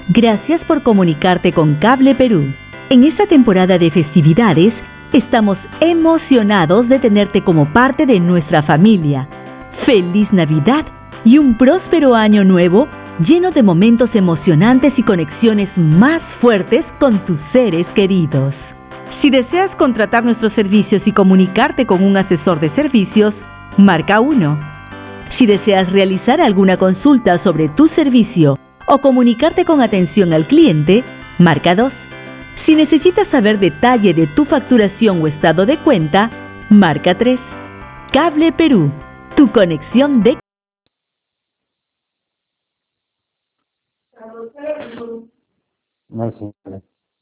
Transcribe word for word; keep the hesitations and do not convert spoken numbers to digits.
Gracias por comunicarte con Cable Perú. En esta temporada de festividades, estamos emocionados de tenerte como parte de nuestra familia. ¡Feliz Navidad y un próspero año nuevo lleno de momentos emocionantes y conexiones más fuertes con tus seres queridos! Si deseas contratar nuestros servicios y comunicarte con un asesor de servicios, marca uno. Si deseas realizar alguna consulta sobre tu servicio o comunicarte con atención al cliente, marca dos. Si necesitas saber detalle de tu facturación o estado de cuenta, marca tres. Cable Perú, tu conexión de... No, sí.